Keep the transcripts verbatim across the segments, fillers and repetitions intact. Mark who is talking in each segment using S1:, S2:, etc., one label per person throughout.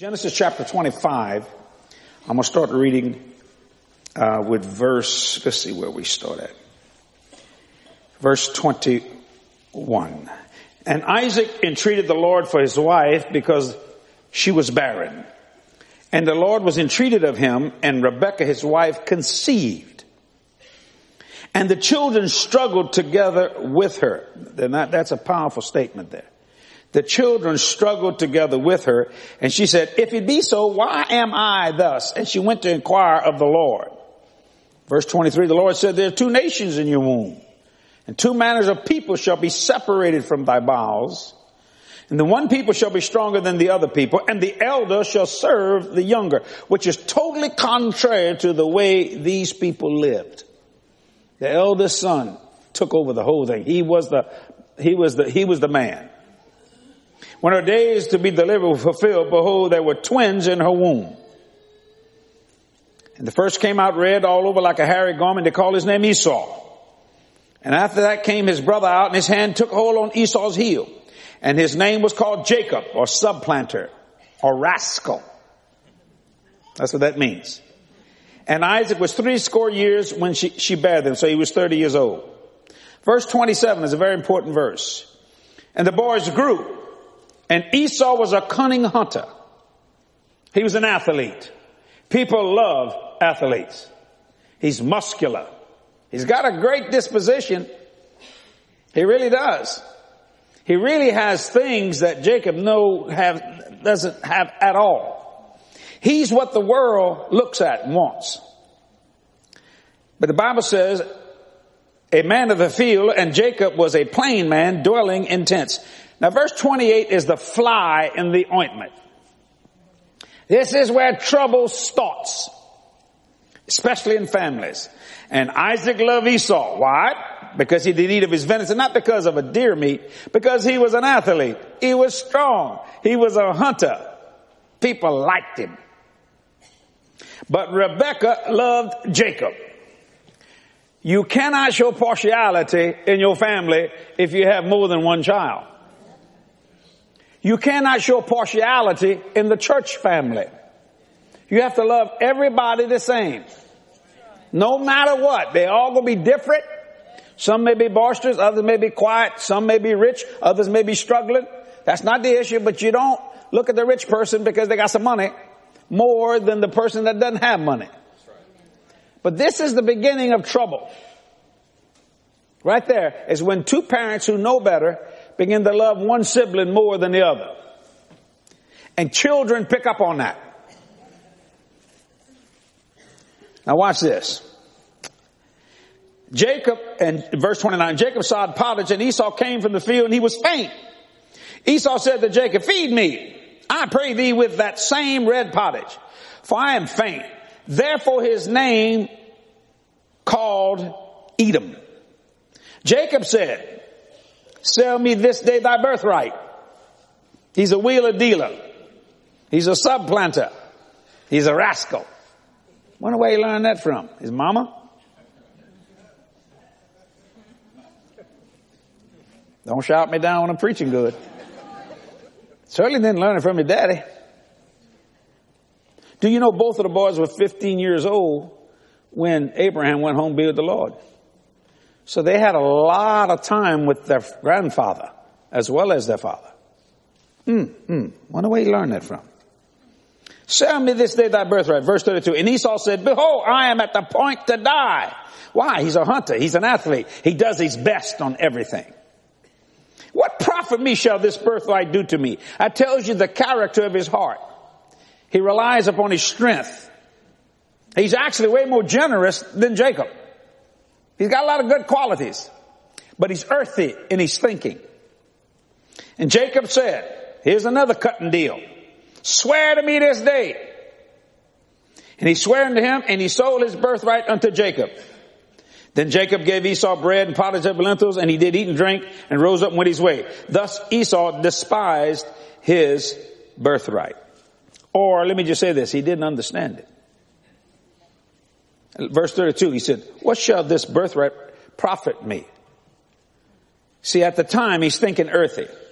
S1: Genesis chapter twenty-five, I'm going to start reading uh, with verse, let's see where we start at. Verse twenty-one. And Isaac entreated the Lord for his wife because she was barren. And the Lord was entreated of him, and Rebekah his wife conceived. And the children struggled together with her. Not, that's a powerful statement there. The children struggled together with her, and she said, if it be so, why am I thus? And she went to inquire of the Lord. Verse twenty-three, the Lord said, there are two nations in your womb, and two manners of people shall be separated from thy bowels. And the one people shall be stronger than the other people, and the elder shall serve the younger, which is totally contrary to the way these people lived. The eldest son took over the whole thing. He was the, he was the, he was the man. When her days to be delivered were fulfilled, behold, there were twins in her womb. And the first came out red all over like a hairy garment. They called his name Esau. And after that came his brother out, and his hand took hold on Esau's heel. And his name was called Jacob, or supplanter, or rascal. That's what that means. And Isaac was three score years when she, she bare them, so he was thirty years old. Verse twenty-seven is a very important verse. And the boys grew. And Esau was a cunning hunter. He was an athlete. People love athletes. He's muscular. He's got a great disposition. He really does. He really has things that Jacob no have, doesn't have at all. He's what the world looks at and wants. But the Bible says, a man of the field, and Jacob was a plain man dwelling in tents. Now verse twenty-eight is the fly in the ointment. This is where trouble starts, especially in families. And Isaac loved Esau. Why? Because he did eat of his venison, not because of a deer meat, because he was an athlete. He was strong. He was a hunter. People liked him. But Rebekah loved Jacob. You cannot show partiality in your family if you have more than one child. You cannot show partiality in the church family. You have to love everybody the same. No matter what. They all going to be different. Some may be boisterous, others may be quiet, some may be rich, others may be struggling. That's not the issue, but you don't look at the rich person because they got some money more than the person that doesn't have money. But this is the beginning of trouble. Right there is when two parents who know better begin to love one sibling more than the other. And children pick up on that. Now watch this. Jacob, and verse twenty-nine, Jacob sawed pottage, and Esau came from the field, and he was faint. Esau said to Jacob, feed me, I pray thee, with that same red pottage, for I am faint. Therefore his name called Edom. Jacob said, sell me this day thy birthright. He's a wheeler dealer. He's a supplanter. He's a rascal. Wonder where he learned that from? His mama? Don't shout me down when I'm preaching good. Certainly didn't learn it from his daddy. Do you know both of the boys were fifteen years old when Abraham went home to be with the Lord? So they had a lot of time with their grandfather as well as their father. Hmm, hmm. Wonder where he learned that from. Sell me this day thy birthright. Verse thirty-two. And Esau said, behold, I am at the point to die. Why? He's a hunter. He's an athlete. He does his best on everything. What profit me shall this birthright do to me? That tells you the character of his heart. He relies upon his strength. He's actually way more generous than Jacob. He's got a lot of good qualities, but he's earthy in his thinking. And Jacob said, here's another cutting deal. Swear to me this day. And he swore unto him, and he sold his birthright unto Jacob. Then Jacob gave Esau bread and pottage of lentils, and he did eat and drink and rose up and went his way. Thus Esau despised his birthright. Or let me just say this, he didn't understand it. Verse thirty-two, he said, what shall this birthright profit me? See, at the time he's thinking earthy.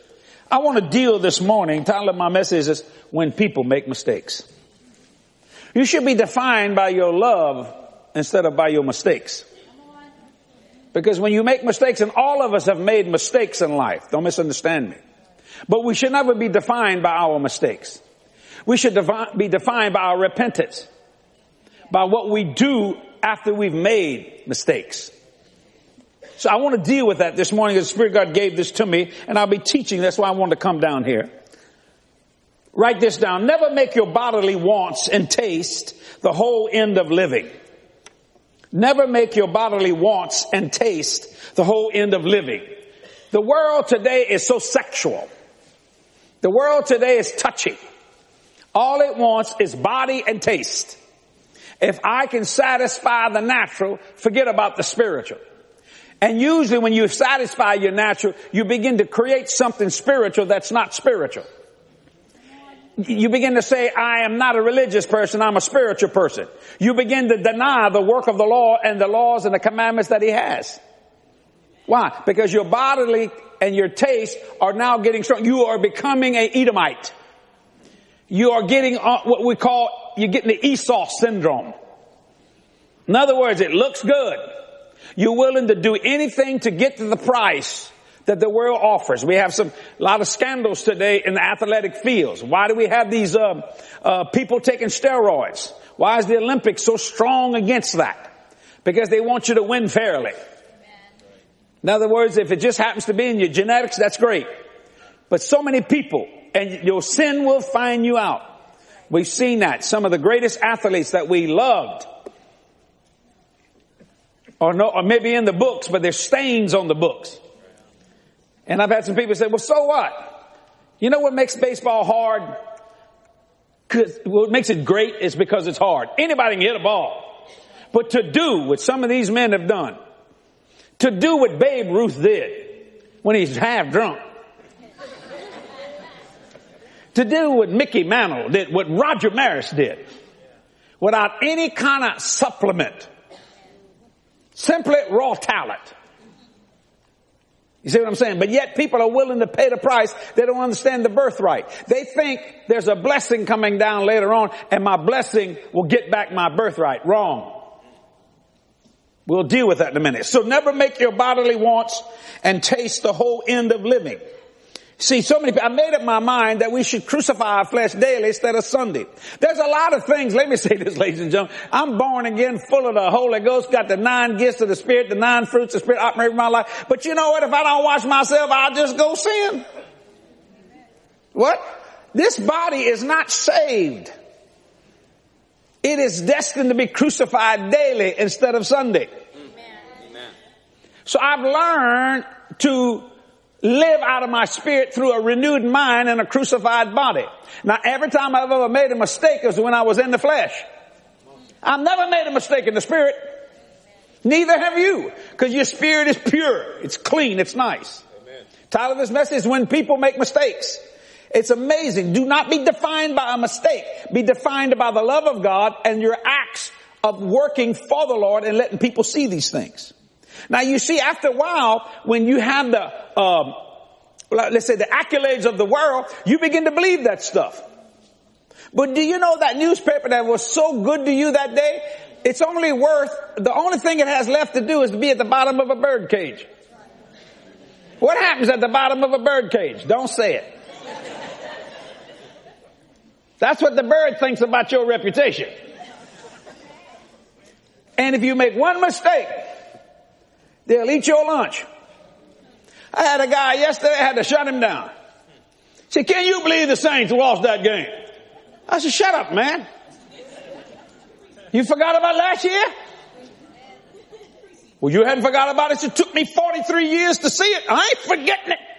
S1: I want to deal this morning, title of my message is When People Make Mistakes. You should be defined by your love instead of by your mistakes. Because when you make mistakes, and all of us have made mistakes in life, don't misunderstand me. But we should never be defined by our mistakes. We should defi- be defined by our repentance, by what we do after we've made mistakes. So I want to deal with that this morning as the Spirit of God gave this to me, and I'll be teaching. That's why I wanted to come down here. Write this down. Never make your bodily wants and taste the whole end of living. Never make your bodily wants and taste the whole end of living. The world today is so sexual. The world today is touchy. All it wants is body and taste. If I can satisfy the natural, forget about the spiritual. And usually when you satisfy your natural, you begin to create something spiritual that's not spiritual. You begin to say, I am not a religious person, I'm a spiritual person. You begin to deny the work of the law and the laws and the commandments that he has. Why? Because your bodily and your taste are now getting strong. You are becoming an Edomite. You are getting what we call, you're getting the Esau syndrome. In other words, it looks good. You're willing to do anything to get to the price that the world offers. We have some, a lot of scandals today in the athletic fields. Why do we have these, uh, uh, people taking steroids? Why is the Olympics so strong against that? Because they want you to win fairly. In other words, if it just happens to be in your genetics, that's great. But so many people, and your sin will find you out. We've seen that. Some of the greatest athletes that we loved, or no, or maybe in the books, but there's stains on the books. And I've had some people say, well, so what? You know what makes baseball hard? Cause what makes it great is because it's hard. Anybody can hit a ball. But to do what some of these men have done, to do what Babe Ruth did when he's half drunk, to do what Mickey Mantle did, what Roger Maris did, without any kind of supplement, simply raw talent. You see what I'm saying? But yet people are willing to pay the price. They don't understand the birthright. They think there's a blessing coming down later on and my blessing will get back my birthright. Wrong. We'll deal with that in a minute. So never make your bodily wants and taste the whole end of living. See, so many people, I made up my mind that we should crucify our flesh daily instead of Sunday. There's a lot of things. Let me say this, ladies and gentlemen. I'm born again, full of the Holy Ghost, got the nine gifts of the Spirit, the nine fruits of the Spirit operating in my life. But you know what? If I don't watch myself, I'll just go sin. What? This body is not saved. It is destined to be crucified daily instead of Sunday. Amen. So I've learned to live out of my spirit through a renewed mind and a crucified body. Now, every time I've ever made a mistake is when I was in the flesh. I've never made a mistake in the spirit. Neither have you. Because your spirit is pure. It's clean. It's nice. Amen. Title of this message is When People Make Mistakes. It's amazing. Do not be defined by a mistake. Be defined by the love of God and your acts of working for the Lord and letting people see these things. Now you see, after a while, when you have the, um, let's say the accolades of the world, you begin to believe that stuff. But do you know that newspaper that was so good to you that day? It's only worth, the only thing it has left to do is to be at the bottom of a bird cage. What happens at the bottom of a bird cage? Don't say it. That's what the bird thinks about your reputation. And if you make one mistake, they'll eat your lunch. I had a guy yesterday, I had to shut him down. He said, can you believe the Saints lost that game? I said, shut up, man. You forgot about last year? Well, you hadn't forgot about it. It took me forty-three years to see it. I ain't forgetting it.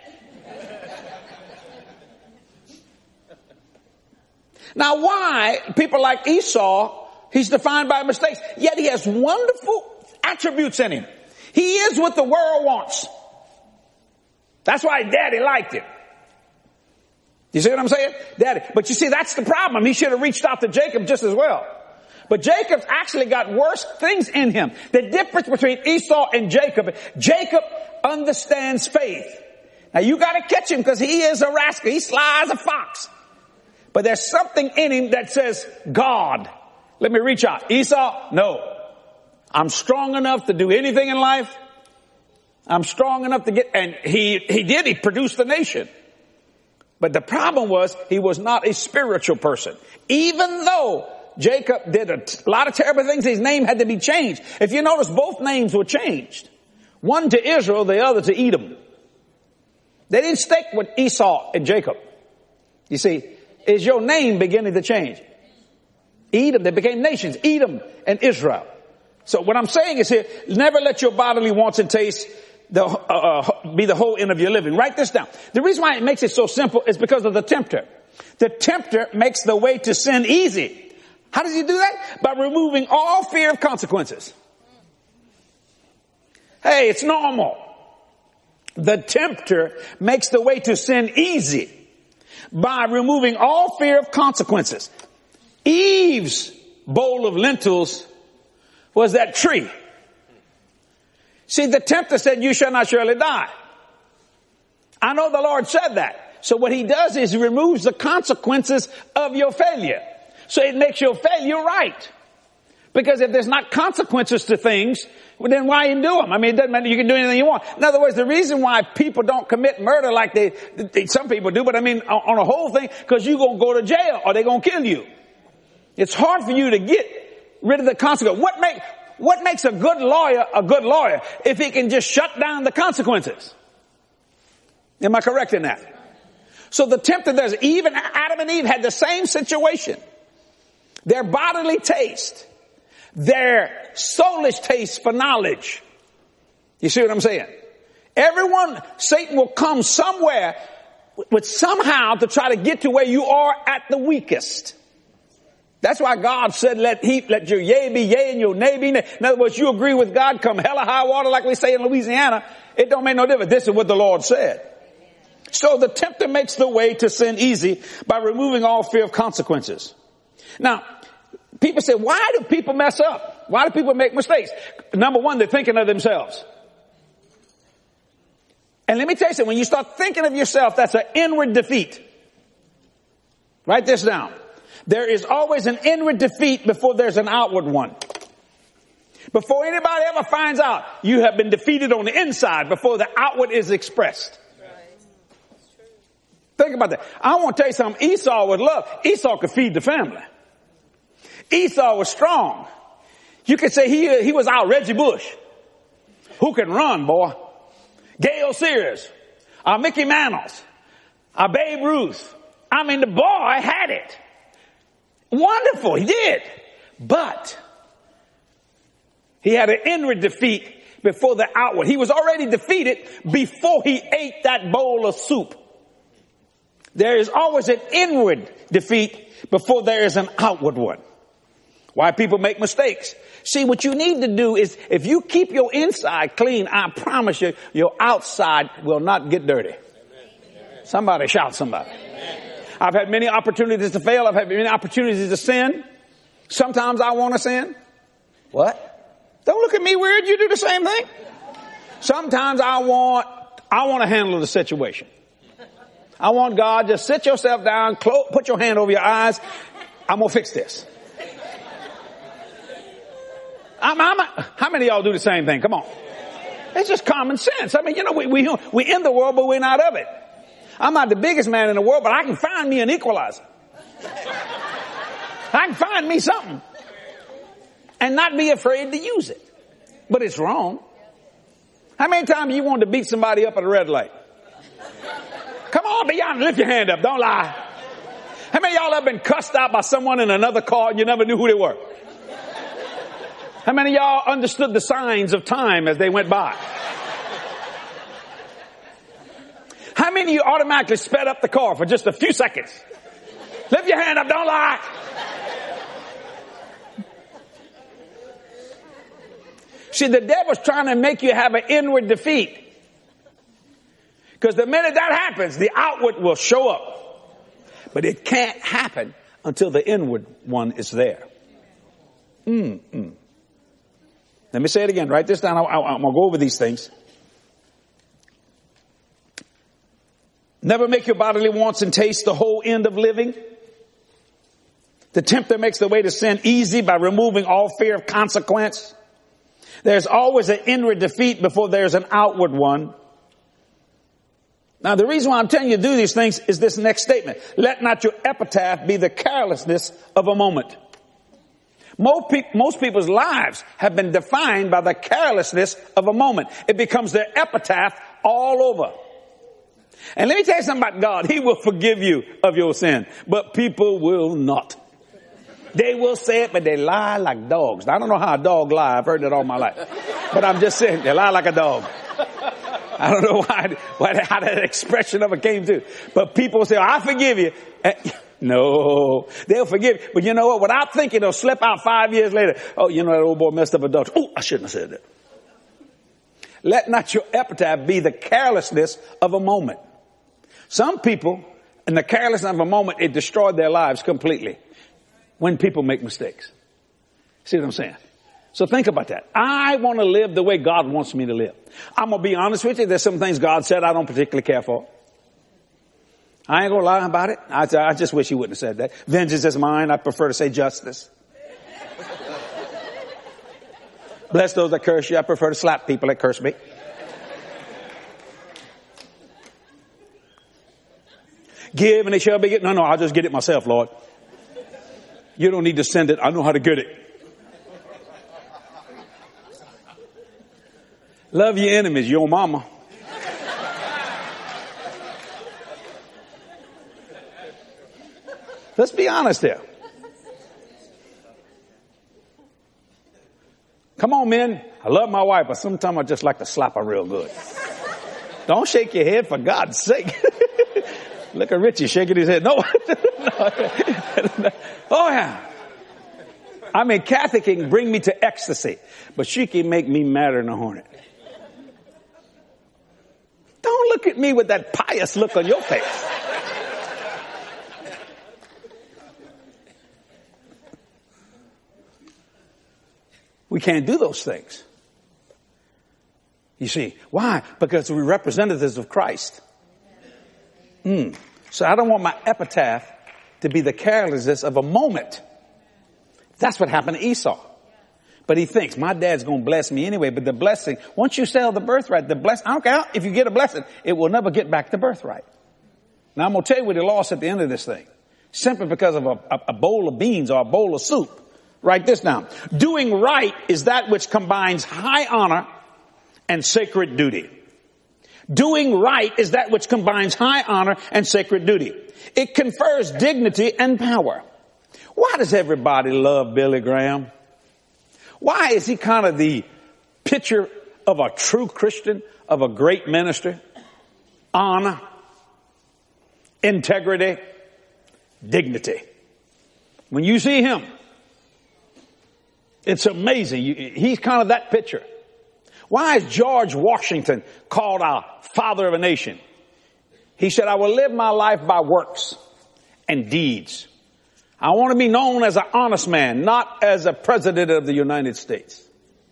S1: Now, why people like Esau, he's defined by mistakes, yet he has wonderful attributes in him. He is what the world wants. That's why Daddy liked him. You see what I'm saying? Daddy. But you see, that's the problem. He should have reached out to Jacob just as well. But Jacob's actually got worse things in him. The difference between Esau and Jacob, Jacob understands faith. Now you got to catch him because he is a rascal. He's sly as a fox. But there's something in him that says, God, let me reach out. Esau, no. I'm strong enough to do anything in life. I'm strong enough to get, and he, he did, he produced the nation. But the problem was he was not a spiritual person. Even though Jacob did a t- lot of terrible things, his name had to be changed. If you notice, both names were changed. One to Israel, the other to Edom. They didn't stick with Esau and Jacob. You see, is your name beginning to change? Edom, they became nations, Edom and Israel. So what I'm saying is here, never let your bodily wants and tastes the, uh, uh, be the whole end of your living. Write this down. The reason why it makes it so simple is because of the tempter. The tempter makes the way to sin easy. How does he do that? By removing all fear of consequences. Hey, it's normal. The tempter makes the way to sin easy by removing all fear of consequences. Eve's bowl of lentils was that tree. See, the tempter said, you shall not surely die. I know the Lord said that. So what he does is he removes the consequences of your failure. So it makes your failure right. Because if there's not consequences to things, well, then why you do them? I mean, it doesn't matter. You can do anything you want. In other words, the reason why people don't commit murder like they, they some people do, but I mean, on, on a whole thing, because you're going to go to jail or they're going to kill you. It's hard for you to get rid of the consequence. What make, what makes a good lawyer a good lawyer if he can just shut down the consequences? Am I correct in that? So the tempter does. Even Adam and Eve had the same situation. Their bodily taste, their soulish taste for knowledge. You see what I'm saying? Everyone, Satan will come somewhere with somehow to try to get to where you are at the weakest. That's why God said, let he, let your yea be yea and your nay be nay. In other words, you agree with God, come hell or high water, like we say in Louisiana. It don't make no difference. This is what the Lord said. So the tempter makes the way to sin easy by removing all fear of consequences. Now, people say, why do people mess up? Why do people make mistakes? Number one, they're thinking of themselves. And let me tell you something, when you start thinking of yourself, that's an inward defeat. Write this down. There is always an inward defeat before there's an outward one. Before anybody ever finds out, you have been defeated on the inside before the outward is expressed. Think about that. I want to tell you something. Esau was love. Esau could feed the family. Esau was strong. You could say he, he was our Reggie Bush. Who can run, boy? Gale Sears. Our Mickey Mantles. Our Babe Ruth. I mean, the boy had it. Wonderful. He did. But he had an inward defeat before the outward. He was already defeated before he ate that bowl of soup. There is always an inward defeat before there is an outward one. Why people make mistakes. See, what you need to do is, if you keep your inside clean, I promise you, your outside will not get dirty. Amen. Somebody shout somebody. Amen. I've had many opportunities to fail. I've had many opportunities to sin. Sometimes I want to sin. What? Don't look at me weird. You do the same thing. Sometimes I want, I want to handle the situation. I want God, just sit yourself down, close, put your hand over your eyes. I'm going to fix this. I'm, I'm, how many of y'all do the same thing? Come on. It's just common sense. I mean, you know, we, we, we in the world, but we're not of it. I'm not the biggest man in the world, but I can find me an equalizer. I can find me something and not be afraid to use it. But it's wrong. How many times you wanted to beat somebody up at a red light? Come on, be honest. Lift your hand up. Don't lie. How many of y'all have been cussed out by someone in another car and you never knew who they were? How many of y'all understood the signs of time as they went by? How many of you automatically sped up the car for just a few seconds? Lift your hand up. Don't lie. See, the devil's trying to make you have an inward defeat. Because the minute that happens, the outward will show up. But it can't happen until the inward one is there. Mm-mm. Let me say it again. Write this down. I, I, I'm going to go over these things. Never make your bodily wants and taste the whole end of living. The tempter makes the way to sin easy by removing all fear of consequence. There's always an inward defeat before there's an outward one. Now, the reason why I'm telling you to do these things is this next statement. Let not your epitaph be the carelessness of a moment. Most, pe- most people's lives have been defined by the carelessness of a moment. It becomes their epitaph all over. And let me tell you something about God. He will forgive you of your sin, but people will not. They will say it, but they lie like dogs. Now, I don't know how a dog lie. I've heard that all my life. But I'm just saying, they lie like a dog. I don't know why, why how that expression of it came to. But people say, oh, I forgive you. No, they'll forgive you. But you know what? Without thinking, they'll slip out five years later. Oh, you know, that old boy messed up adultery. Oh, I shouldn't have said that. Let not your epitaph be the carelessness of a moment. Some people, in the carelessness of a moment, it destroyed their lives completely. When people make mistakes. See what I'm saying? So think about that. I want to live the way God wants me to live. I'm going to be honest with you. There's some things God said I don't particularly care for. I ain't going to lie about it. I, I just wish he wouldn't have said that. Vengeance is mine. I prefer to say justice. Bless those that curse you. I prefer to slap people that curse me. Give and it shall be given. No, no, I'll just get it myself, Lord. You don't need to send it. I know how to get it. Love your enemies, your mama. Let's be honest here. Come on, men. I love my wife, but sometimes I just like to slap her real good. Don't shake your head, for God's sake. Look at Richie shaking his head. No. Oh, yeah. I mean, Kathy can bring me to ecstasy, but she can make me madder than a hornet. Don't look at me with that pious look on your face. We can't do those things. You see, why? Because we're representatives of Christ. Mm. So I don't want my epitaph to be the carelessness of a moment. That's what happened to Esau. But he thinks, my dad's going to bless me anyway. But the blessing, once you sell the birthright, the bless, I don't care if you get a blessing, it will never get back the birthright. Now I'm going to tell you what he lost at the end of this thing. Simply because of a, a, a bowl of beans or a bowl of soup. Write this down. Doing right is that which combines high honor and sacred duty. Doing right is that which combines high honor and sacred duty. It confers dignity and power. Why does everybody love Billy Graham? Why is he kind of the picture of a true Christian, of a great minister? Honor, integrity, dignity. When you see him, it's amazing. He's kind of that picture. Why is George Washington called our father of a nation? He said, I will live my life by works and deeds. I want to be known as an honest man, not as a president of the United States.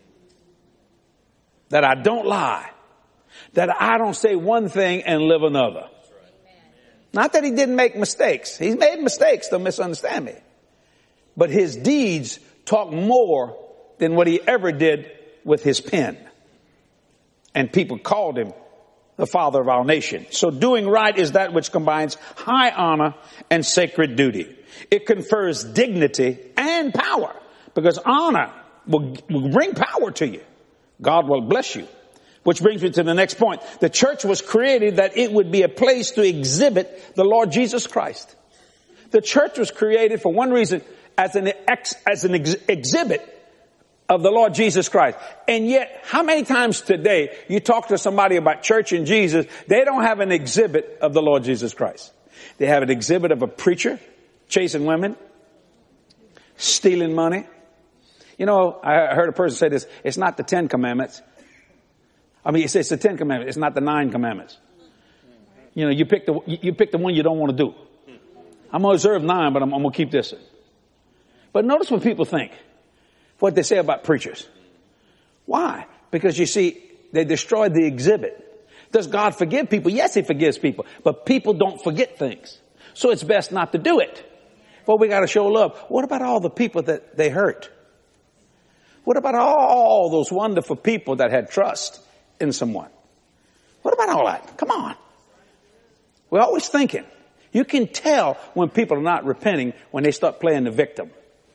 S1: That I don't lie. That I don't say one thing and live another. Not that he didn't make mistakes. He's made mistakes, don't misunderstand me. But his deeds talk more than what he ever did with his pen. And people called him the father of our nation. So doing right is that which combines high honor and sacred duty. It confers dignity and power, because honor will, will bring power to you. God will bless you. Which brings me to the next point. The church was created that it would be a place to exhibit the Lord Jesus Christ. The church was created for one reason, as an ex, as an ex, exhibit of the Lord Jesus Christ. And yet, how many times today you talk to somebody about church and Jesus, they don't have an exhibit of the Lord Jesus Christ. They have an exhibit of a preacher chasing women, stealing money. You know, I heard a person say this, it's not the Ten Commandments. I mean, it's, it's the Ten Commandments. It's not the Nine Commandments. You know, you pick the, you pick the one you don't want to do. I'm going to observe nine, but I'm, I'm going to keep this. But notice what people think. What they say about preachers. Why? Because you see, they destroyed the exhibit. Does God forgive people? Yes, he forgives people, but people don't forget things. So it's best not to do it. Well, we got to show love. What about all the people that they hurt? What about all those wonderful people that had trust in someone? What about all that? Come on. We're always thinking. You can tell when people are not repenting when they start playing the victim.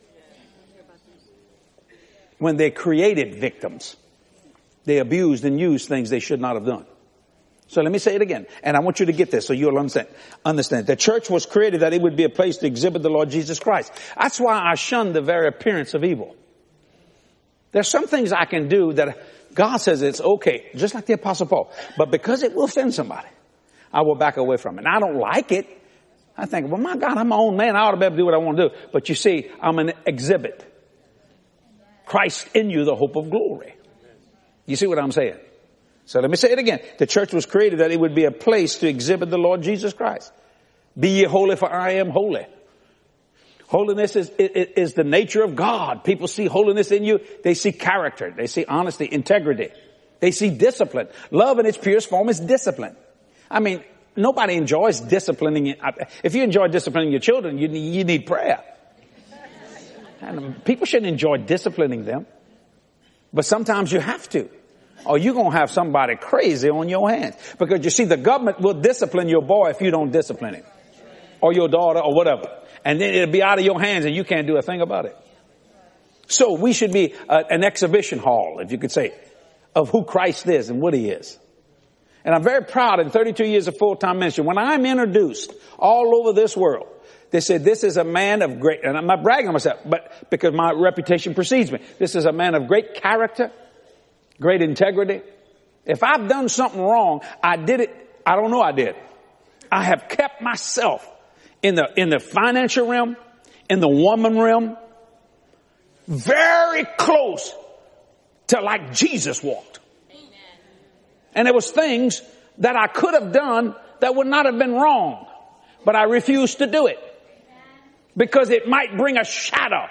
S1: When they created victims. They abused and used things they should not have done. So let me say it again. And I want you to get this so you'll understand. Understand. The church was created that it would be a place to exhibit the Lord Jesus Christ. That's why I shun the very appearance of evil. There's some things I can do that God says it's okay, just like the Apostle Paul. But because it will offend somebody, I will back away from it. And I don't like it. I think, well, my God, I'm my own man. I ought to be able to do what I want to do. But you see, I'm an exhibit. Christ in you, the hope of glory. You see what I'm saying? So let me say it again. The church was created that it would be a place to exhibit the Lord Jesus Christ. Be ye holy, for I am holy. Holiness is, is, is the nature of God. People see holiness in you. They see character. They see honesty, integrity. They see discipline. Love in its purest form is discipline. I mean, nobody enjoys disciplining. If you enjoy disciplining your children, you need, you need prayer. And people shouldn't enjoy disciplining them. But sometimes you have to. Or you're going to have somebody crazy on your hands. Because you see, the government will discipline your boy if you don't discipline him. Or your daughter or whatever. And then it'll be out of your hands and you can't do a thing about it. So we should be uh, an exhibition hall, if you could say, of who Christ is and what he is. And I'm very proud in thirty-two years of full-time ministry, when I'm introduced all over this world, they said, this is a man of great, and I'm not bragging on myself, but because my reputation precedes me. This is a man of great character, great integrity. If I've done something wrong, I did it. I don't know I did. I have kept myself in the, in the financial realm, in the woman realm, very close to like Jesus walked. Amen. And there was things that I could have done that would not have been wrong, but I refused to do it because it might bring a shadow.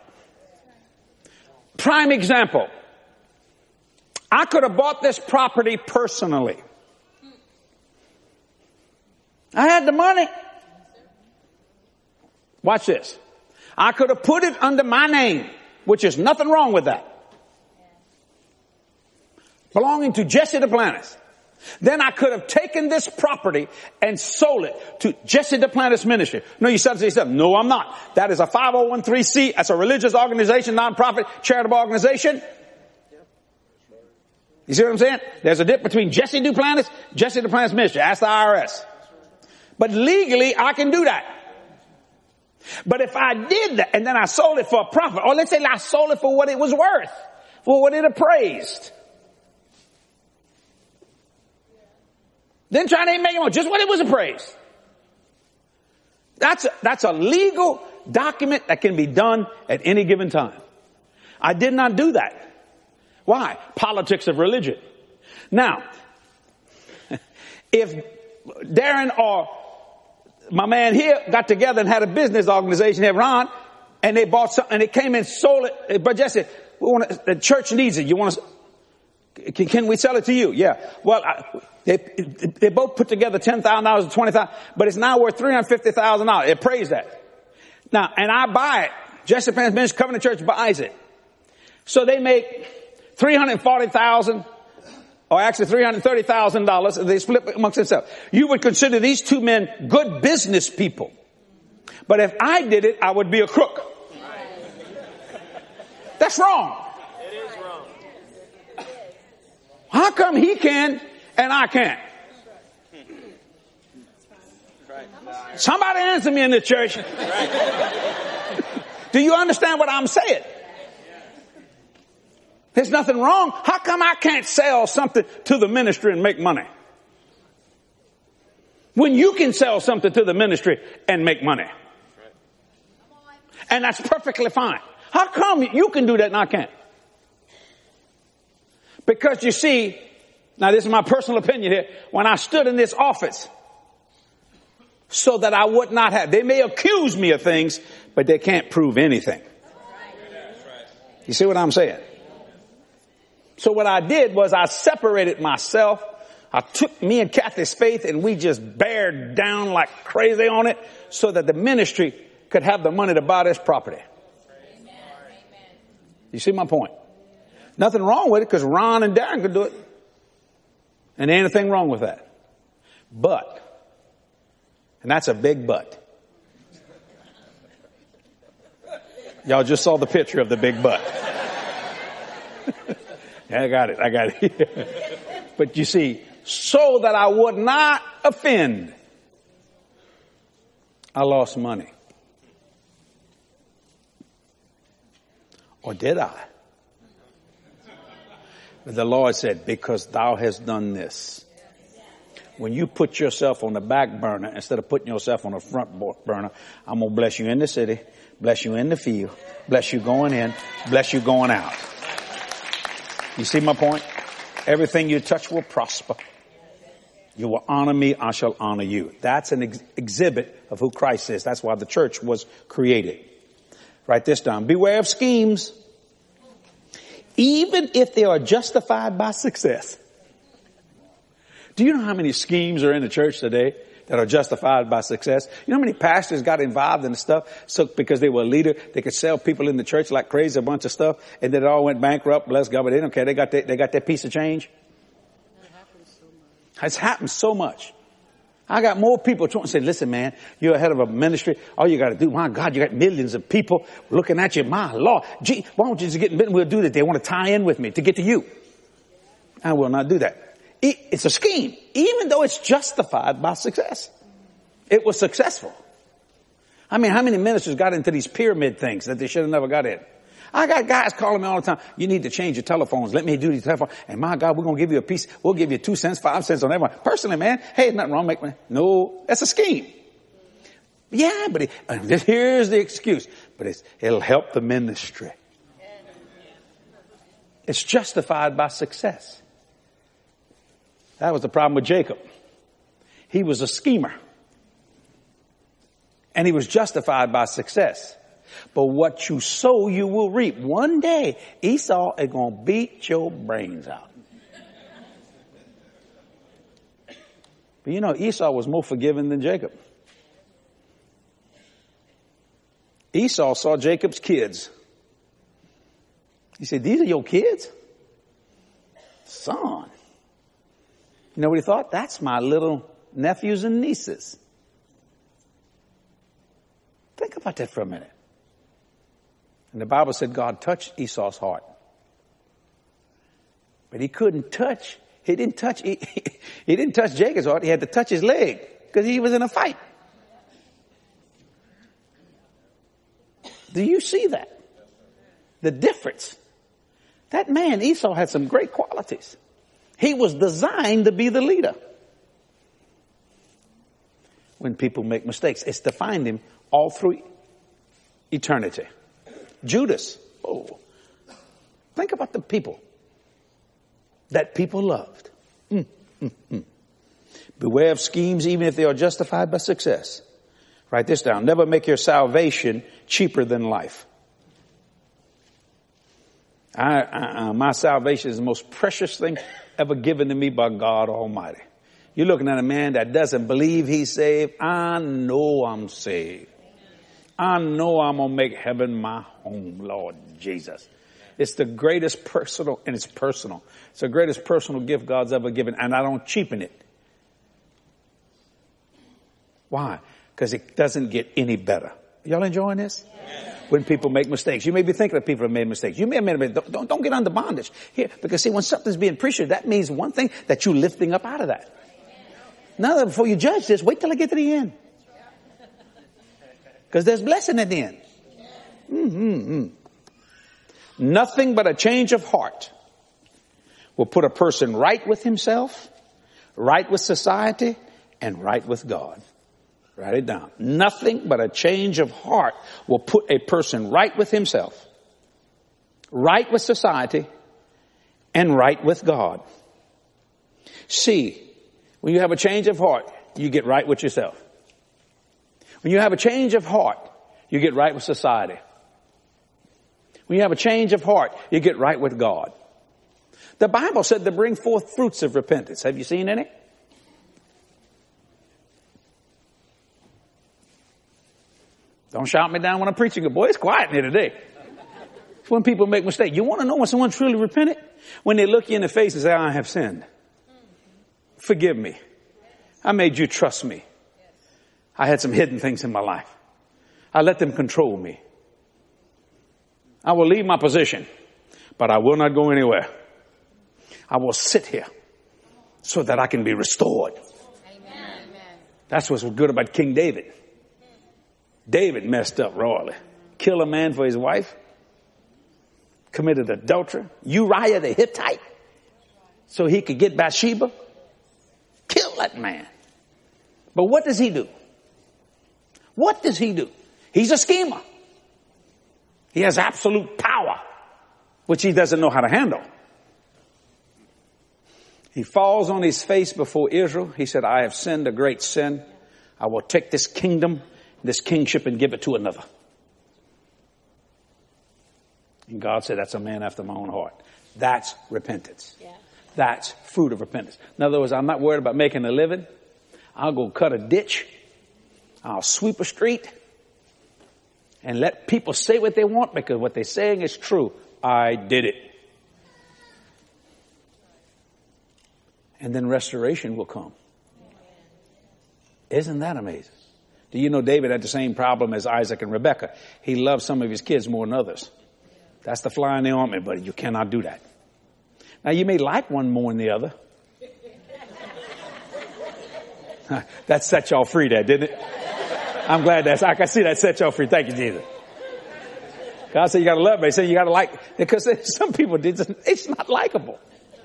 S1: Prime example. I could have bought this property personally. I had the money. Watch this. I could have put it under my name, which is nothing wrong with that. Belonging to Jesse Duplantis. Then I could have taken this property and sold it to Jesse Duplantis Ministry. No, you said to yourself, no, I'm not. That is a five oh one c three. That's a religious organization, nonprofit, charitable organization. You see what I'm saying? There's a difference between Jesse Duplantis, Jesse Duplantis Ministry. Ask the I R S. But legally, I can do that. But if I did that and then I sold it for a profit, or let's say I sold it for what it was worth, for what it appraised, then try to make it more, just what it was appraised. That's a, that's a legal document that can be done at any given time. I did not do that. Why? Politics of religion. Now, if Darren or my man here got together and had a business organization here, Ron, and they bought something, and it came and sold it, but Jesse, we want to, the church needs it. You want to, can, can we sell it to you? Yeah. Well, I, they, they both put together ten thousand dollars or twenty thousand dollars, but it's now worth three hundred fifty thousand dollars. It praised that. Now, and I buy it. Jesse Duplantis Ministry Covenant Church buys it. So they make three hundred forty thousand dollars, or actually three hundred thirty thousand dollars, and they split amongst themselves. You would consider these two men good business people. But if I did it, I would be a crook. That's wrong.
S2: It is wrong.
S1: How come he can and I can't? Somebody answer me in the church. Do you understand what I'm saying? There's nothing wrong. How come I can't sell something to the ministry and make money? When you can sell something to the ministry and make money. And that's perfectly fine. How come you can do that and I can't? Because you see, now this is my personal opinion here, when I stood in this office, so that I would not have, they may accuse me of things, but they can't prove anything. You see what I'm saying? So what I did was I separated myself. I took me and Kathy's faith and we just bared down like crazy on it so that the ministry could have the money to buy this property. Amen. You see my point? Nothing wrong with it because Ron and Darren could do it. And there ain't anything wrong with that. But, and that's a big but. Y'all just saw the picture of the big but. I got it. I got it. But you see, so that I would not offend, I lost money. Or did I? But the Lord said, because thou hast done this. When you put yourself on the back burner instead of putting yourself on the front burner, I'm going to bless you in the city, bless you in the field, bless you going in, bless you going out. You see my point? Everything you touch will prosper. You will honor me, I shall honor you. That's an ex- exhibit of who Christ is. That's why the church was created. Write this down. Beware of schemes, even if they are justified by success. Do you know how many schemes are in the church today that are justified by success? You know how many pastors got involved in the stuff so because they were a leader, they could sell people in the church like crazy, a bunch of stuff, and then it all went bankrupt, bless God, but they don't care. They got that, they got that piece of change. That happens so much. It's happened so much. I got more people trying to say, listen, man, you're head of a ministry. All you got to do, my God, you got millions of people looking at you. My Lord, gee, why don't you just get in bed and we'll do that? They want to tie in with me to get to you. I will not do that. It's a scheme, even though it's justified by success. It was successful. I mean, how many ministers got into these pyramid things that they should have never got in? I got guys calling me all the time. You need to change your telephones. Let me do these telephones. And my God, we're going to give you a piece. We'll give you two cents, five cents on everyone. Personally, man, hey, nothing wrong. Make money. No, that's a scheme. Yeah, but it, uh, here's the excuse. But it's, it'll help the ministry. It's justified by success. That was the problem with Jacob. He was a schemer. And he was justified by success. But what you sow, you will reap. One day, Esau is going to beat your brains out. But you know, Esau was more forgiving than Jacob. Esau saw Jacob's kids. He said, these are your kids? Son. You know what he thought? That's my little nephews and nieces. Think about that for a minute. And the Bible said God touched Esau's heart. But he couldn't touch, he didn't touch, he, he didn't touch Jacob's heart. He had to touch his leg because he was in a fight. Do you see that? The difference. That man, Esau, had some great qualities. He was designed to be the leader. When people make mistakes, it's to find him all through eternity. Judas. Oh, think about the people that people loved. Mm, mm, mm. Beware of schemes, even if they are justified by success. Write this down. Never make your salvation cheaper than life. I, I, uh, my salvation is the most precious thing ever given to me by God Almighty. You're looking at a man that doesn't believe he's saved. I know I'm saved. I know I'm going to make heaven my home, Lord Jesus. It's the greatest personal, and it's personal. It's the greatest personal gift God's ever given, and I don't cheapen it. Why? Because it doesn't get any better. Y'all enjoying this? Yes. When people make mistakes. You may be thinking that people have made mistakes. You may have made a mistake. Don't, don't, don't get under bondage. Here, because see, when something's being preached, that means one thing, that you're lifting up out of that. Now, before you judge this, wait till I get to the end. Because there's blessing at the end. Mm-hmm. Nothing but a change of heart will put a person right with himself, right with society, and right with God. Write it down. Nothing but a change of heart will put a person right with himself, right with society, and right with God. See, when you have a change of heart, you get right with yourself. When you have a change of heart, you get right with society. When you have a change of heart, you get right with God. The Bible said to bring forth fruits of repentance. Have you seen any? Don't shout me down when I'm preaching. Boy, it's quiet in here today. It's when people make mistakes. You want to know when someone truly repented? When they look you in the face and say, I have sinned. Forgive me. I made you trust me. I had some hidden things in my life. I let them control me. I will leave my position, but I will not go anywhere. I will sit here so that I can be restored. Amen. That's what's good about King David. David messed up royally. Killed a man for his wife. Committed adultery. Uriah the Hittite. So he could get Bathsheba. Kill that man. But what does he do? What does he do? He's a schemer. He has absolute power, which he doesn't know how to handle. He falls on his face before Israel. He said, I have sinned a great sin. I will take this kingdom, this kingship, and give it to another. And God said, that's a man after my own heart. That's repentance. Yeah. That's fruit of repentance. In other words, I'm not worried about making a living. I'll go cut a ditch. I'll sweep a street. And let people say what they want, because what they're saying is true. I did it. And then restoration will come. Isn't that amazing? Do you know David had the same problem as Isaac and Rebekah? He loved some of his kids more than others. That's the fly in the ointment, buddy. You cannot do that. Now, you may like one more than the other. That set y'all free there, didn't it? I'm glad that's, I can see that set y'all free. Thank you, Jesus. God said you gotta love me. He said you gotta like, because some people, it's not likable.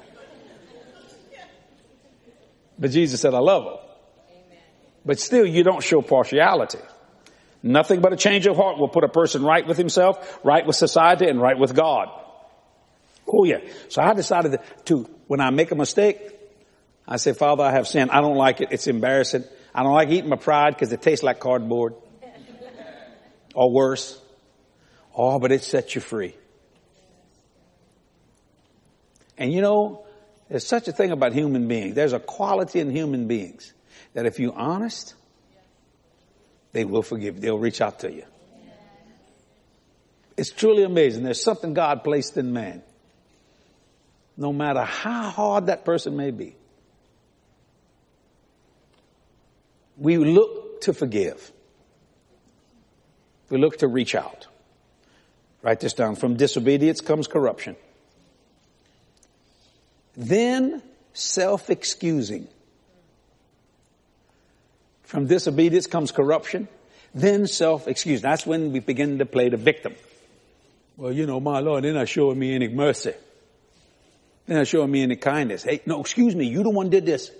S1: But Jesus said, I love them. But still, you don't show partiality. Nothing but a change of heart will put a person right with himself, right with society, and right with God. Oh yeah. So I decided to, when I make a mistake, I say, Father, I have sinned. I don't like it. It's embarrassing. I don't like eating my pride because it tastes like cardboard. Or worse. Oh, but it sets you free. And you know, there's such a thing about human beings. There's a quality in human beings that if you're honest, they will forgive you. They'll reach out to you. It's truly amazing. There's something God placed in man. No matter how hard that person may be. We look to forgive. We look to reach out. Write this down. From disobedience comes corruption. Then self-excusing. From disobedience comes corruption. Then self-excusing. That's when we begin to play the victim. Well, you know, my Lord, they're not showing me any mercy. They're not showing me any kindness. Hey, no, excuse me. You the one did this.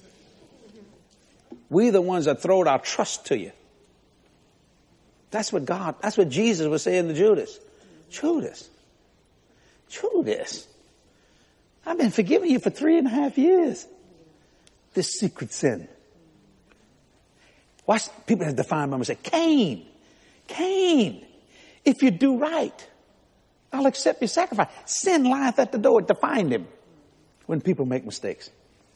S1: We're the ones that throwed our trust to you. That's what God, that's what Jesus was saying to Judas. Judas. Judas. I've been forgiving you for three and a half years. This secret sin. Watch, people have defined them and say, Cain, Cain, if you do right, I'll accept your sacrifice. Sin lieth at the door. It defined him when people make mistakes.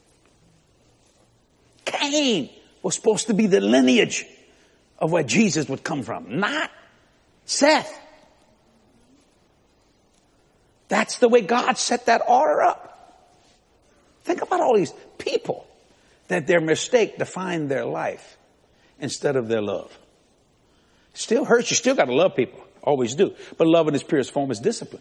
S1: Cain was supposed to be the lineage of where Jesus would come from, not Seth. That's the way God set that order up. Think about all these people that their mistake defined their life instead of their love. Still hurts. You still got to love people. Always do. But love in its purest form is discipline.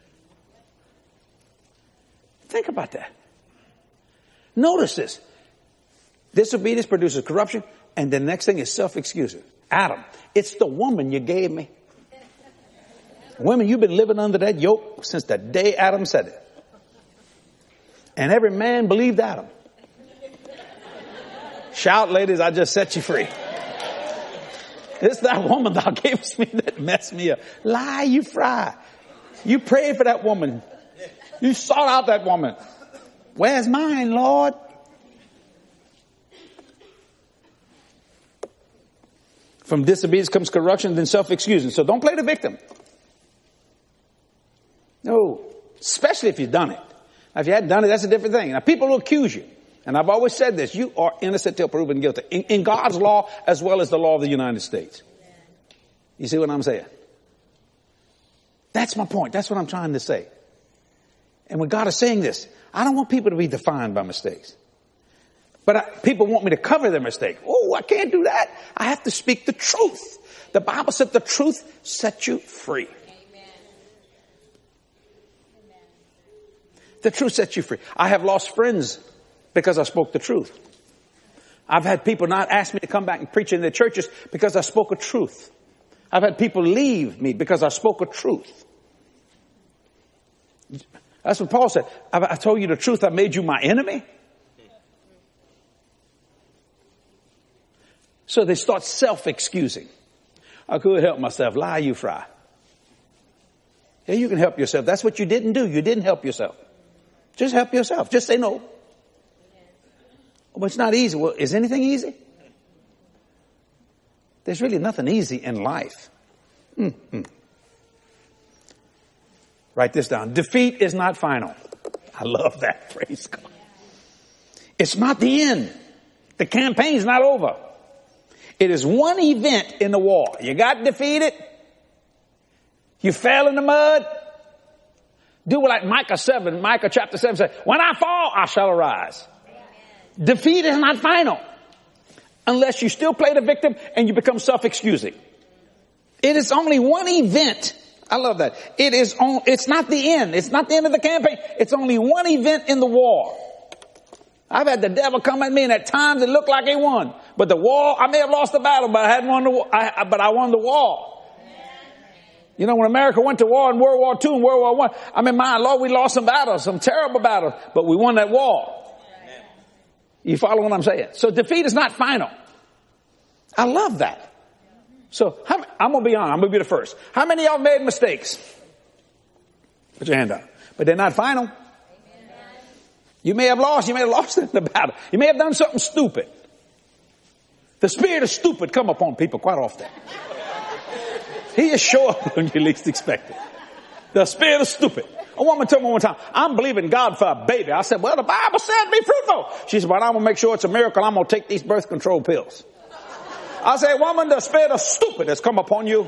S1: Think about that. Notice this. Disobedience produces corruption, and the next thing is self-excusing. Adam, it's the woman you gave me. Women, you've been living under that yoke since the day Adam said it. And every man believed Adam. Shout, ladies, I just set you free. It's that woman thou gavest me that messed me up. Lie, you fry. You prayed for that woman. You sought out that woman. Where's mine, Lord? From disobedience comes corruption, then self-excusing. So don't play the victim. No, especially if you've done it. Now, if you hadn't done it, that's a different thing. Now, people will accuse you. And I've always said this, you are innocent till proven guilty. In, in God's law as well as the law of the United States. You see what I'm saying? That's my point. That's what I'm trying to say. And when God is saying this, I don't want people to be defined by mistakes. But I, people want me to cover their mistake. Oh, I can't do that. I have to speak the truth. The Bible said the truth sets you free. Amen. The truth sets you free. I have lost friends because I spoke the truth. I've had people not ask me to come back and preach in their churches because I spoke a truth. I've had people leave me because I spoke a truth. That's what Paul said. I, I told you the truth. I made you my enemy. So they start self-excusing. I could help myself. Lie, you fry. Yeah, you can help yourself. That's what you didn't do. You didn't help yourself. Just help yourself. Just say no. But it's not easy. Well, is anything easy? There's really nothing easy in life. Mm-hmm. Write this down. Defeat is not final. I love that. Praise God. It's not the end. The campaign's not over. It is one event in the war. You got defeated. You fell in the mud. Do like Micah seven, Micah chapter seven says, when I fall, I shall arise. Amen. Defeat is not final. Unless you still play the victim and you become self-excusing. It is only one event. I love that. It is on, it's not the end. It's not the end of the campaign. It's only one event in the war. I've had the devil come at me, and at times it looked like he won. But the war, I may have lost the battle, but I hadn't won the war. I, but I won the war. You know, when America went to war in World War Two and World War One, I mean, my Lord, we lost some battles, some terrible battles, but we won that war. You follow what I'm saying? So defeat is not final. I love that. So how, I'm going to be on. I'm going to be the first. How many of y'all made mistakes? Put your hand up. But they're not final. You may have lost. You may have lost in the battle. You may have done something stupid. The spirit of stupid come upon people quite often. He is show up when you least expect it. The spirit of stupid. A woman told me one time, I'm believing God for a baby. I said, well, the Bible said be fruitful. She said, well, I'm going to make sure it's a miracle. I'm going to take these birth control pills. I said, woman, the spirit of stupid has come upon you.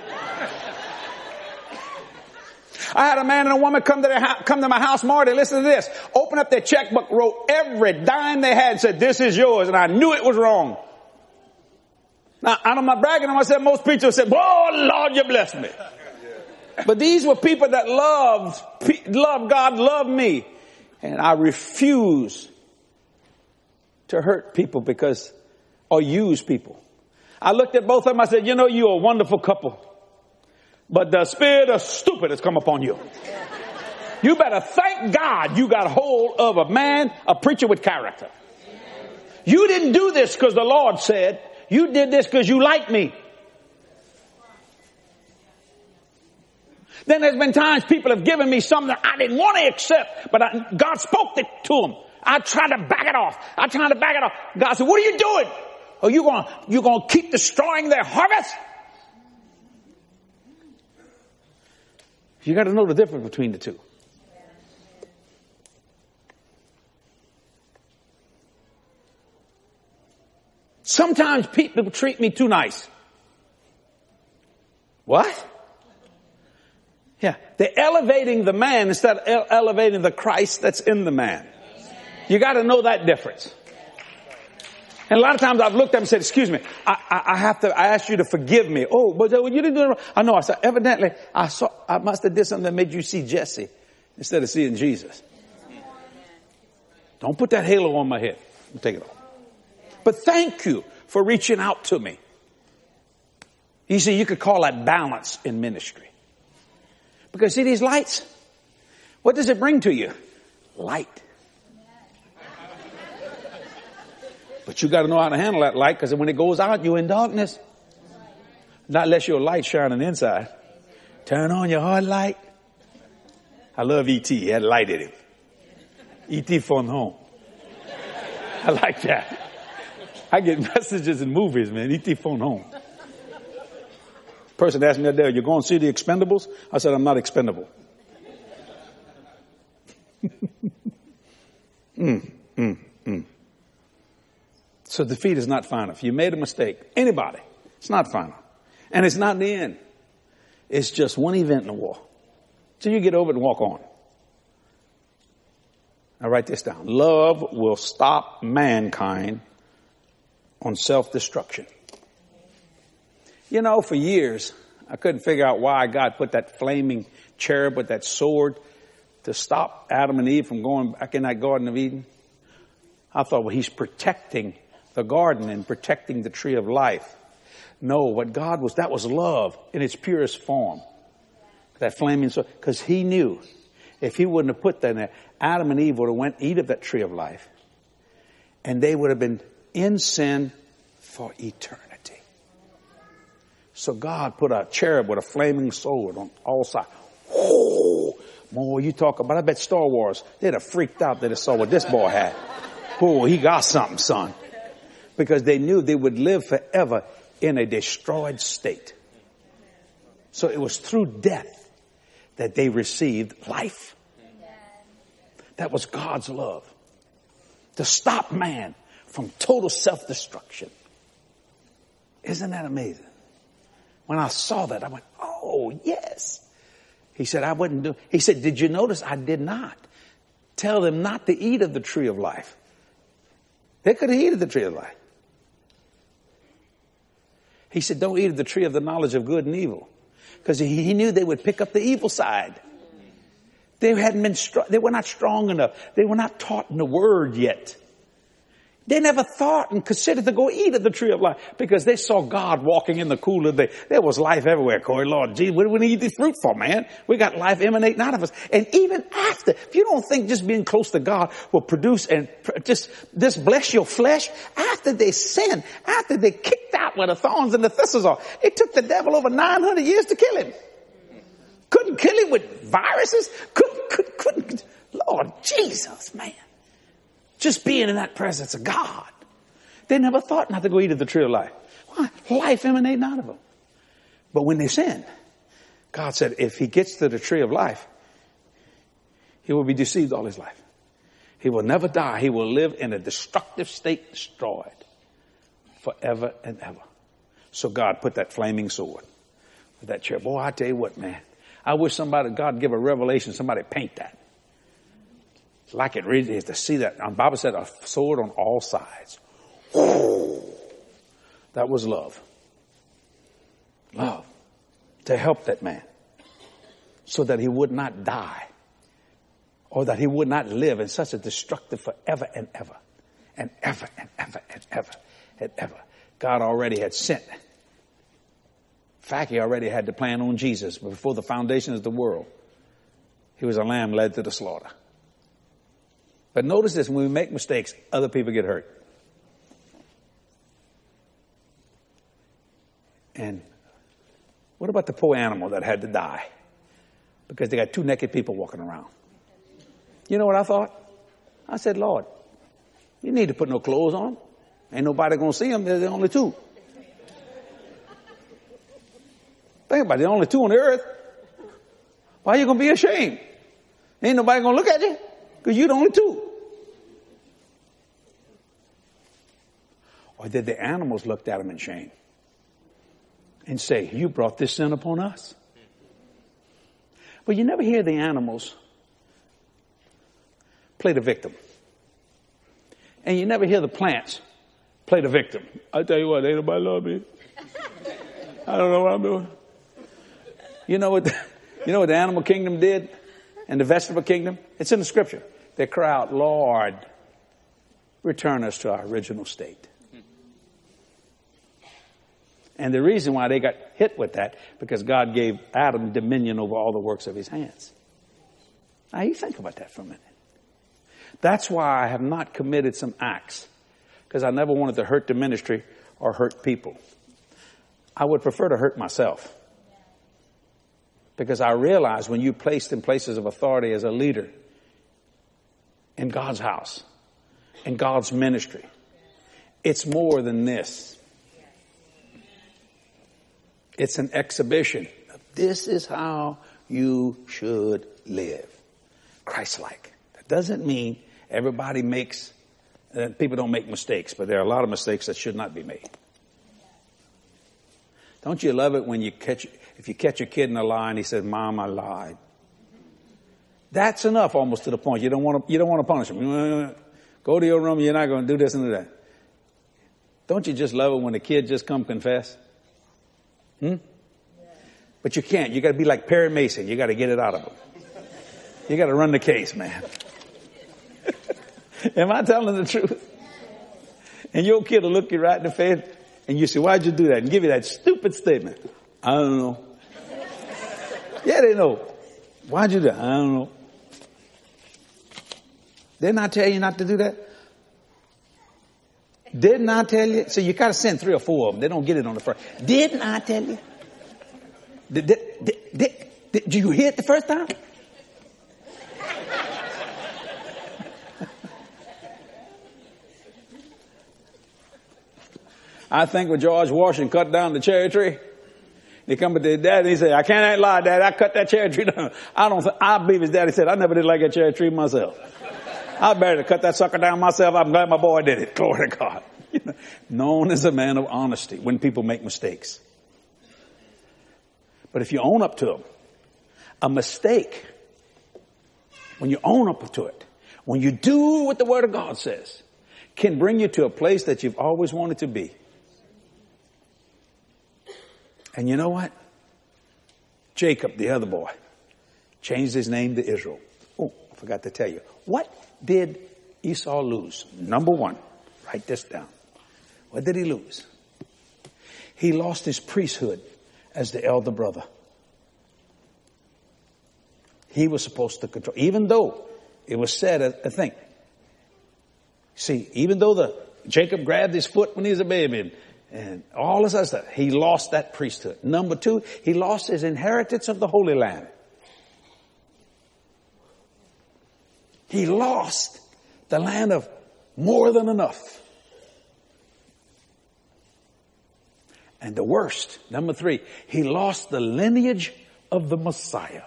S1: I had a man and a woman come to their house, come to my house, Marty, listen to this. Open up their checkbook, wrote every dime they had and said, this is yours. And I knew it was wrong. Now, I'm not bragging on myself. Most preachers said, oh, Lord, you blessed me. But these were people that loved, loved God, loved me. And I refuse to hurt people because, or use people. I looked at both of them. I said, you know, you're a wonderful couple. But the spirit of stupid has come upon you. You better thank God you got hold of a man, a preacher with character. You didn't do this because the Lord said. You did this because you like me. Then there's been times people have given me something that I didn't want to accept, but I, God spoke it to them. I tried to back it off. I tried to back it off. God said, what are you doing? Are you going you going to keep destroying their harvest? You got to know the difference between the two. Sometimes people treat me too nice. What? Yeah, they're elevating the man instead of ele- elevating the Christ that's in the man. You got to know that difference. And a lot of times I've looked at them and said, excuse me, I, I, I have to, I asked you to forgive me. Oh, but you didn't do it. I know. I said, evidently, I saw, I must have did something that made you see Jesse instead of seeing Jesus. Don't put that halo on my head. Take it off. But thank you for reaching out to me. You see, you could call that balance in ministry. Because see these lights? What does it bring to you? Light. But you got to know how to handle that light, because when it goes out, you're in darkness. Not unless your light shining inside. Turn on your hard light. I love E T He had light in him. E T phone home. I like that. I get messages in movies, man. E T phone home. Person asked me that day, you going to see the Expendables? I said, I'm not expendable. Mm, mm, mm. So defeat is not final. If you made a mistake, anybody, it's not final. And it's not the end. It's just one event in the war. So you get over it and walk on. Now write this down. Love will stop mankind on self-destruction. You know, for years, I couldn't figure out why God put that flaming cherub with that sword to stop Adam and Eve from going back in that Garden of Eden. I thought, well, he's protecting the garden and protecting the tree of life. No, what God was, that was love in its purest form. That flaming sword, because he knew if he wouldn't have put that in there, Adam and Eve would have went eat of that tree of life. And they would have been in sin for eternity. So God put a cherub with a flaming sword on all sides. Oh, boy, you talk about, I bet Star Wars, they'd have freaked out that they saw what this boy had. Oh, he got something, son. Because they knew they would live forever in a destroyed state. So it was through death that they received life. That was God's love. To stop man from total self-destruction. Isn't that amazing? When I saw that, I went, oh, yes. He said, I wouldn't do. He said, did you notice I did not tell them not to eat of the tree of life? They could have eaten the tree of life. He said, don't eat of the tree of the knowledge of good and evil. Because he, he knew they would pick up the evil side. They hadn't been strong. They were not strong enough. They were not taught in the word yet. They never thought and considered to go eat of the tree of life because they saw God walking in the cool of the day. There was life everywhere, Corey. Lord, gee, what do we eat this fruit for, man? We got life emanating out of us. And even after, if you don't think just being close to God will produce and just, just bless your flesh, after they sinned, after they kicked out where the thorns and the thistles are, it took the devil over nine hundred years to kill him. Couldn't kill him with viruses. Couldn't, couldn't, couldn't. Lord Jesus, man. Just being in that presence of God. They never thought not to go eat of the tree of life. Why? Life emanating out of them. But when they sinned, God said, if he gets to the tree of life, he will be deceived all his life. He will never die. He will live in a destructive state, destroyed forever and ever. So God put that flaming sword with that chair. Boy, I tell you what, man. I wish somebody, God give a revelation, somebody paint that. Like it really is to see that. The Bible said a sword on all sides. Oh, that was love. Love. To help that man. So that he would not die. Or that he would not live in such a destructive forever and ever. And ever and ever and ever and ever. God already had sent. In fact, he already had the plan on Jesus before the foundations of the world. He was a lamb led to the slaughter. But notice this, when we make mistakes, other people get hurt. And what about the poor animal that had to die? Because they got two naked people walking around. You know what I thought? I said, Lord, you need to put no clothes on. Ain't nobody going to see them. They're the only two. Think about it. There are only two on the earth. Why are you going to be ashamed? Ain't nobody going to look at you. Because you're the only two. Or did the animals look at him in shame? And say, you brought this sin upon us. But you never hear the animals play the victim. And you never hear the plants play the victim. I tell you what, ain't nobody love me. I don't know what I'm doing. You know what, the, you know what the animal kingdom did? And the vegetable kingdom? It's in the scripture. They cry out, Lord, return us to our original state. And the reason why they got hit with that, because God gave Adam dominion over all the works of his hands. Now you think about that for a minute. That's why I have not committed some acts, because I never wanted to hurt the ministry or hurt people. I would prefer to hurt myself. Because I realize when you're placed in places of authority as a leader, in God's house, in God's ministry, it's more than this. It's an exhibition. This is how you should live. Christ-like. That doesn't mean Everybody makes, uh, people don't make mistakes, but there are a lot of mistakes that should not be made. Don't you love it when you catch, if you catch your kid in a lie and he says, Mom, I lied. That's enough almost to the point. You don't want to, you don't want to punish him. Go to your room. You're not going to do this and do that. Don't you just love it when the kid just come confess? Hmm? But you can't. You got to be like Perry Mason. You got to get it out of him. You got to run the case, man. Am I telling the truth? And your kid will look you right in the face and you say, why'd you do that? And give you that stupid statement. I don't know. Yeah, they know. Why'd you do that? I don't know. Didn't I tell you not to do that? Didn't I tell you? So you got to send three or four of them. They don't get it on the first. Didn't I tell you? Did, did, did, did, did you hear it the first time? I think when George Washington cut down the cherry tree, he come to his dad and he said, I can't lie, Dad. I cut that cherry tree down. I don't, th- I believe his daddy said, I never did like that cherry tree myself. I better to cut that sucker down myself. I'm glad my boy did it. Glory to God. You know, known as a man of honesty when people make mistakes. But if you own up to them, a mistake, when you own up to it, when you do what the Word of God says, can bring you to a place that you've always wanted to be. And you know what? Jacob, the other boy, changed his name to Israel. Oh, I forgot to tell you. What did Esau lose? Number one, write this down. What did he lose? He lost his priesthood as the elder brother. He was supposed to control, even though it was said a, a thing. See, even though the Jacob grabbed his foot when he was a baby and, and all this other stuff, he lost that priesthood. Number two, he lost his inheritance of the Holy Land. He lost the land of more than enough. And the worst, number three, he lost the lineage of the Messiah.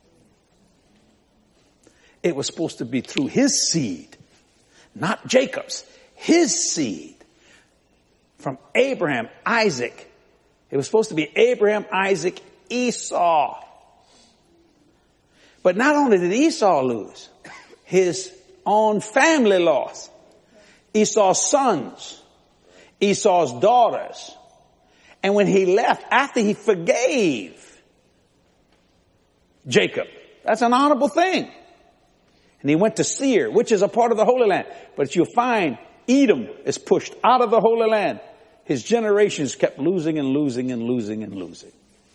S1: It was supposed to be through his seed, not Jacob's, his seed. From Abraham, Isaac. It was supposed to be Abraham, Isaac, Esau. But not only did Esau lose, his own family lost. Esau's sons, Esau's daughters. And when he left, after he forgave Jacob, that's an honorable thing. And he went to Seir, which is a part of the Holy Land. But you'll find Edom is pushed out of the Holy Land. His generations kept losing and losing and losing and losing.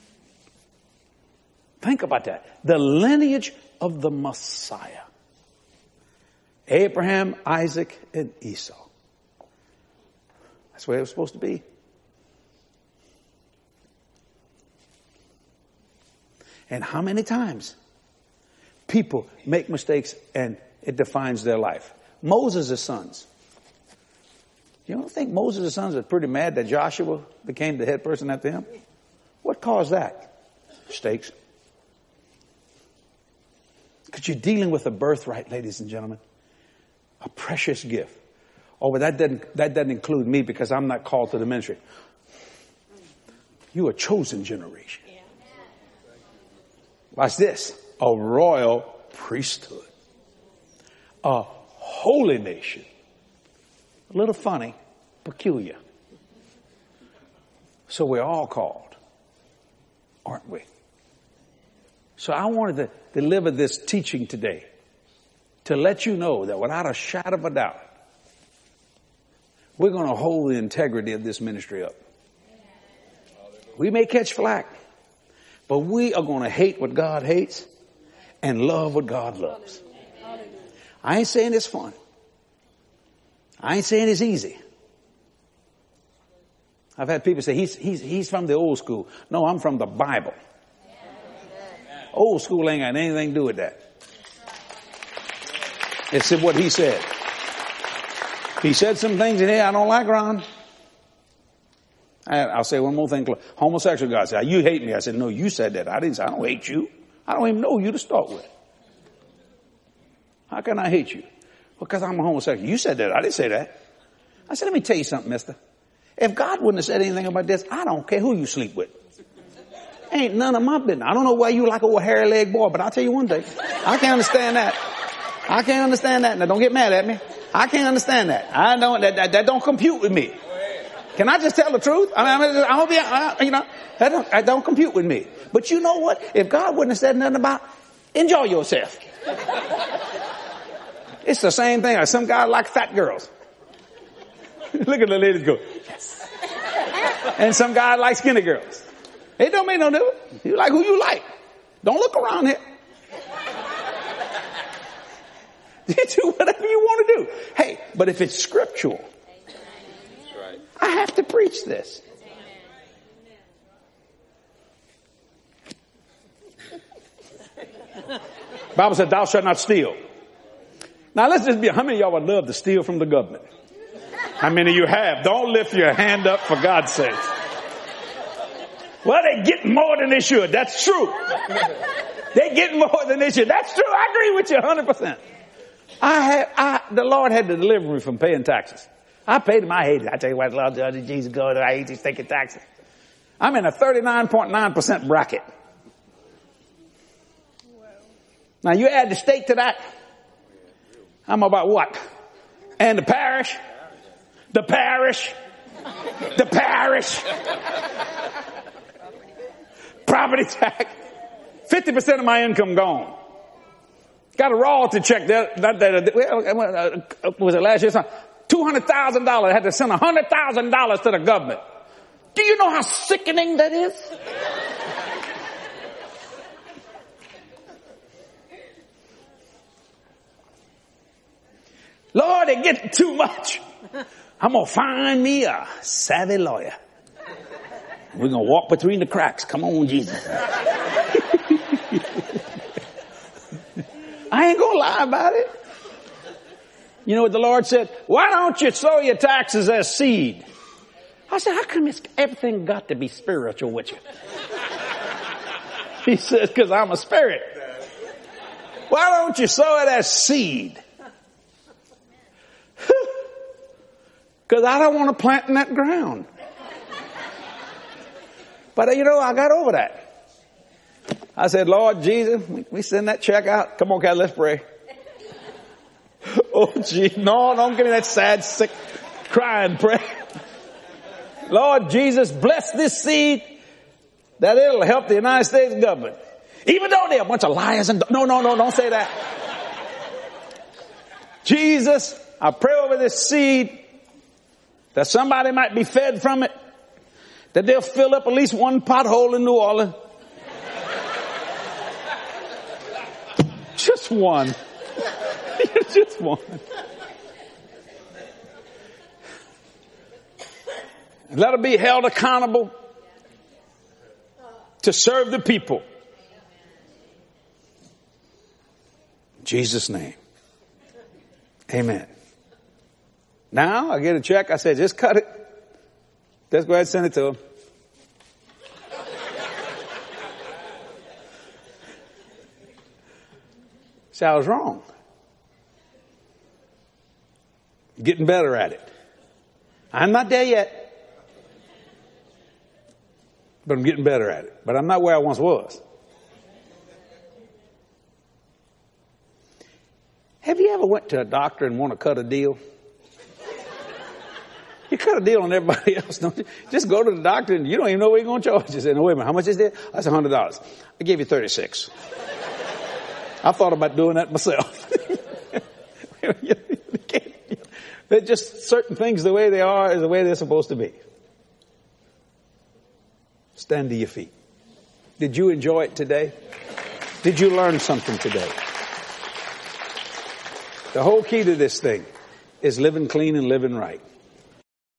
S1: Think about that. The lineage of the Messiah. Abraham, Isaac, and Esau. That's the way it was supposed to be. And how many times people make mistakes and it defines their life? Moses' sons. You don't think Moses' sons are pretty mad that Joshua became the head person after him? What caused that? Mistakes. Because you're dealing with a birthright, ladies and gentlemen. A precious gift. Oh, but that doesn't, that doesn't include me because I'm not called to the ministry. You are a chosen generation. Watch this. A royal priesthood. A holy nation. A little funny, peculiar. So we're all called, aren't we? So I wanted to deliver this teaching today to let you know that without a shadow of a doubt, we're going to hold the integrity of this ministry up. We may catch flack, but we are going to hate what God hates and love what God loves. I ain't saying it's fun. I ain't saying it's easy. I've had people say, he's, he's, he's from the old school. No, I'm from the Bible. Old school ain't got anything to do with that. It's what he said. He said some things in here I don't like, Ron. And I'll say one more thing. Homosexual guy said, you hate me. I said, no, you said that. I didn't say, I don't hate you. I don't even know you to start with. How can I hate you? Because I'm a homosexual. You said that. I didn't say that. I said, let me tell you something, mister. If God wouldn't have said anything about this, I don't care who you sleep with. Ain't none of my business. I don't know why you like a old hairy leg boy, but I'll tell you one thing. I can't understand that. I can't understand that. Now don't get mad at me. I can't understand that. I don't, that, that, that don't compute with me. Can I just tell the truth? I mean, I hope you, I, you know, that don't, that don't compute with me. But you know what? If God wouldn't have said nothing about, enjoy yourself. It's the same thing as some guys like fat girls. Look at the ladies go, yes. And some guys like skinny girls. It don't make no difference. You like who you like. Don't look around here. You do whatever you want to do. Hey, but if it's scriptural, that's right. I have to preach this. Bible said, thou shalt not steal. Now let's just be, how many of y'all would love to steal from the government? How many of you have? Don't lift your hand up for God's sake. Well, they get more than they should. That's true. They get more than they should. That's true. I agree with you one hundred percent. I have, I, the Lord had to deliver me from paying taxes. I paid them. I hate it. I tell you what, Lord, Jesus, God, I hate these stinking taxes. I'm in a thirty-nine point nine percent bracket. Now you add the state to that. I'm about what? And the parish. The parish. The parish. Property tax. fifty percent of my income gone. Got a royalty check there. That, that, uh, was it last year? two hundred thousand dollars. I had to send one hundred thousand dollars to the government. Do you know how sickening that is? Lord, they get too much. I'm going to find me a savvy lawyer. We're going to walk between the cracks. Come on, Jesus. I ain't going to lie about it. You know what the Lord said? Why don't you sow your taxes as seed? I said, how come it's, everything got to be spiritual with you? He says, because I'm a spirit. Why don't you sow it as seed? Because I don't want to plant in that ground. But you know, I got over that. I said, Lord Jesus, we send that check out. Come on, Cat, let's pray. Oh, gee, no, don't give me that sad, sick, crying prayer. Lord Jesus, bless this seed that it'll help the United States government. Even though they're a bunch of liars and, no, no, no, don't say that. Jesus, I pray over this seed that somebody might be fed from it, that they'll fill up at least one pothole in New Orleans. Just one. Just one. Let them be held accountable to serve the people. In Jesus' name. Amen. Now I get a check. I said, just cut it. Let's go ahead and send it to him. See, I was wrong. Getting better at it. I'm not there yet. But I'm getting better at it. But I'm not where I once was. Have you ever went to a doctor and want to cut a deal? You cut a deal on everybody else, don't you? Just go to the doctor and you don't even know what you're going to charge. You say, no, wait a minute, how much is that? That's one hundred dollars. I gave you thirty-six. I thought about doing that myself. They're just certain things, the way they are is the way they're supposed to be. Stand to your feet. Did you enjoy it today? Did you learn something today? The whole key to this thing is living clean and living right.